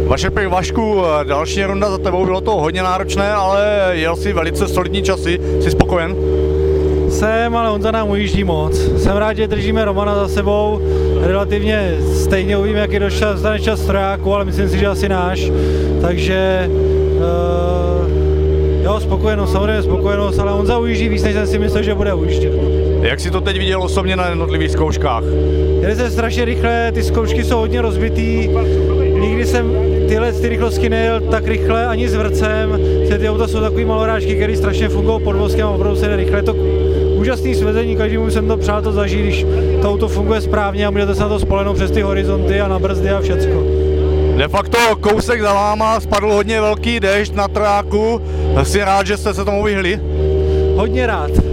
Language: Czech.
Vašek, Vašku, další runda za tebou, bylo to hodně náročné, ale jel si velice solidní časy, jsi spokojen? Jsem, ale Honza nám ujíždí moc. Jsem rád, že držíme Romana za sebou, relativně stejně uvidíme, jaký dostane čas strojáku, ale myslím si, že asi náš, takže jo, spokojenost, samozřejmě spokojenost, ale Honza ujíždí víc, než jsem si myslel, že bude ujíždět. Jak jsi to teď viděl osobně na jednotlivých zkouškách? Jeli se strašně rychle, ty zkoušky jsou hodně rozbitý, nikdy jsem ty rychlosti nejel tak rychle ani s vrcem, ty auta jsou takový malorážky, které strašně fungují pod vozkem a opravdu se jde rychle. Je to úžasný svezení, každému jsem to přál to zažít, když to auto funguje správně a můžete se na to spolehnout přes ty horizonty a na brzdy a všecko. De facto kousek za váma, spadl hodně velký déšť na tráku, jsi rád, že jste se tomu vyhli? Hodně rád.